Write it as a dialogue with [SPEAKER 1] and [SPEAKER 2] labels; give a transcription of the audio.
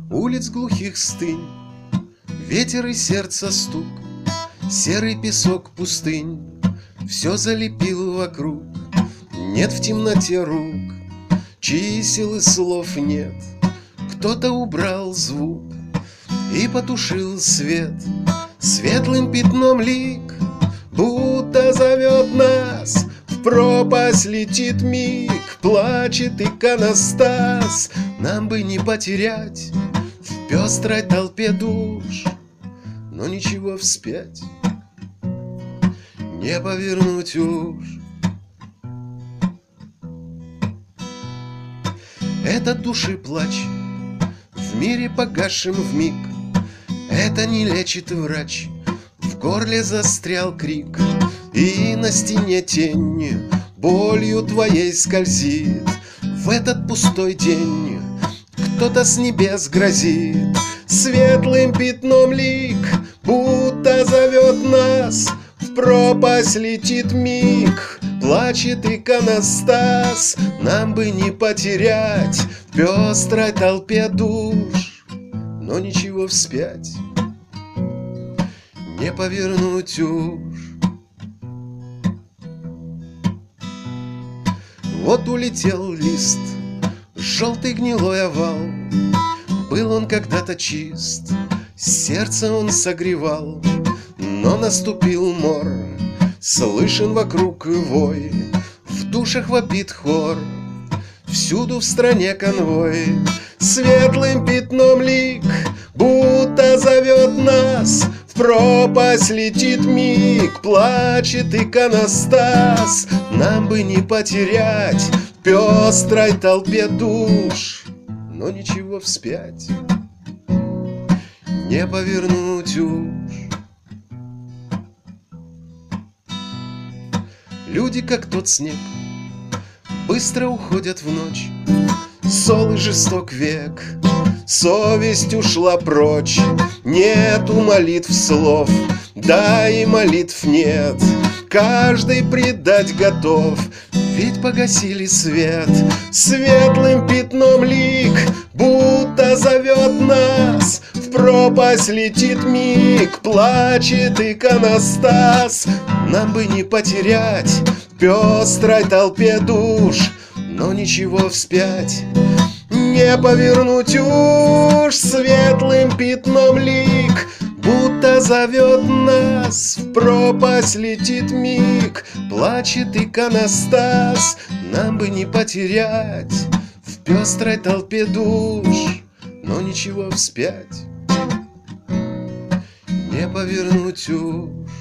[SPEAKER 1] улиц глухих стынь, ветер и сердца стук, серый песок пустынь все залепил вокруг. Нет в темноте рук, чисел и слов нет. Кто-то убрал звук и потушил свет. Светлым пятном лик будто зовет нас. В пропасть летит миг, плачет иконостас. Нам бы не потерять в пестрой толпе душ, но ничего вспять не повернуть уж. Этот души плач в мире погасшим вмиг. Это не лечит врач. В горле застрял крик, и на стене тень болью твоей скользит. В этот пустой день кто-то с небес грозит. Светлым пятном лик будто зовет нас. В пропасть летит миг, плачет иконостас. Нам бы не потерять в пестрой толпе душ, но ничего вспять не повернуть уж. Вот улетел лист, желтый гнилой овал. Был он когда-то чист, сердце он согревал. Но наступил мор, слышен вокруг вой. В душах вопит хор, всюду в стране конвой. Светлым пятном лик будто зовет нас. В пропасть летит миг, плачет иконостас. Нам бы не потерять в пестрой толпе душ, но ничего вспять не повернуть уж. Люди, как тот снег, быстро уходят в ночь. Зол и жесток век, совесть ушла прочь. Нету молитв слов, да и молитв нет. Каждый предать готов, ведь погасили свет. Светлым пятном лик будто зовет нас. В пропасть летит миг, плачет иконостас. Нам бы не потерять в пестрой толпе душ, но ничего вспять не повернуть уж. Светлым пятном лик будто зовет нас. В пропасть летит миг, плачет иконостас. Нам бы не потерять в пестрой толпе душ, но ничего вспять не повернуть уж.